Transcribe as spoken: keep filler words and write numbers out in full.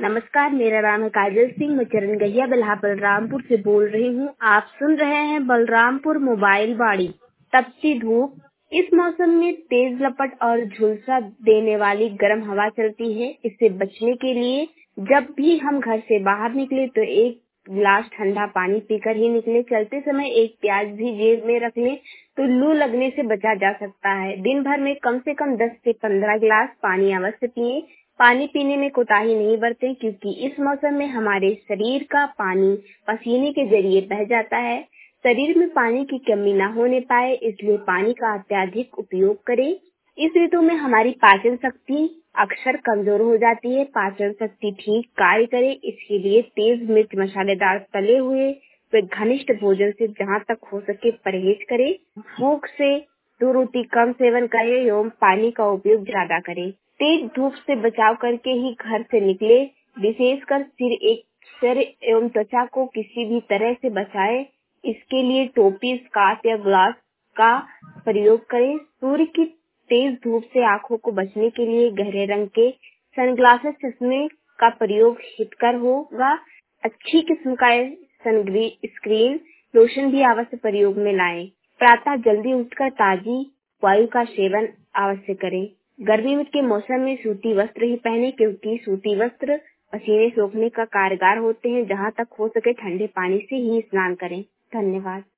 नमस्कार, मेरा नाम है काजल सिंह। मैं चरण गहिया बिल्हा बलरामपुर से बोल रही हूँ। आप सुन रहे हैं बलरामपुर मोबाइल बाड़ी। तपती धूप। इस मौसम में तेज लपट और झुलसा देने वाली गर्म हवा चलती है। इससे बचने के लिए जब भी हम घर से बाहर निकले तो एक गिलास ठंडा पानी पीकर ही निकले। चलते समय एक प्याज भी जेब में रख लें तो लू लगने से बचा जा सकता है। दिन भर में कम से कम दस से पंद्रह गिलास पानी अवश्य पिएं। पानी पीने में कोताही नहीं बरतें, क्योंकि इस मौसम में हमारे शरीर का पानी पसीने के जरिए बह जाता है। शरीर में पानी की कमी न होने पाए, इसलिए पानी का अत्यधिक उपयोग करें। इस ऋतु में हमारी पाचन शक्ति अक्सर कमजोर हो जाती है। पाचन शक्ति ठीक कार्य करे, इसके लिए तेज मिर्च मसालेदार तले हुए व घनिष्ठ भोजन से जहाँ तक हो सके परहेज करें। भूख से दो रोटी कम सेवन करें एवं पानी का उपयोग ज्यादा करें। तेज धूप से बचाव करके ही घर से निकले। विशेषकर सिर एक सिर एवं त्वचा को किसी भी तरह से बचाएं। इसके लिए टोपी, स्कार्फ या ग्लास का प्रयोग करें। सूर्य की तेज धूप से आंखों को बचने के लिए गहरे रंग के सनग्लासेस चश्मे का प्रयोग हितकर होगा। अच्छी किस्म का सनस्क्रीन लोशन भी अवश्य प्रयोग में लाएं। प्रातः जल्दी उठकर ताजी वायु का सेवन अवश्य करें। गर्मी के मौसम में सूती वस्त्र ही पहने, क्योंकि सूती वस्त्र पसीने सोखने का कारगर होते हैं। जहाँ तक हो सके ठंडे पानी से ही स्नान करें। धन्यवाद।